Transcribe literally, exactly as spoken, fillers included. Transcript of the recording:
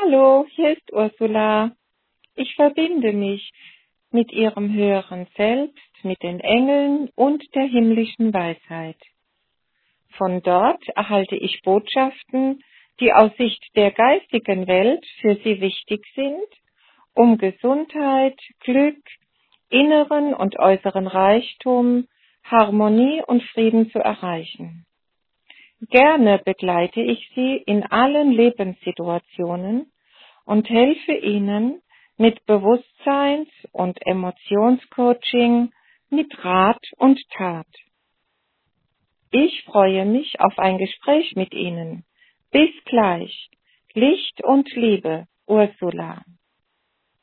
Hallo, hier ist Ursula. Ich verbinde mich mit Ihrem höheren Selbst, mit den Engeln und der himmlischen Weisheit. Von dort erhalte ich Botschaften, die aus Sicht der geistigen Welt für Sie wichtig sind, um Gesundheit, Glück, inneren und äußeren Reichtum, Harmonie und Frieden zu erreichen. Gerne begleite ich Sie in allen Lebenssituationen und helfe Ihnen mit Bewusstseins- und Emotionscoaching, mit Rat und Tat. Ich freue mich auf ein Gespräch mit Ihnen. Bis gleich. Licht und Liebe, Ursula.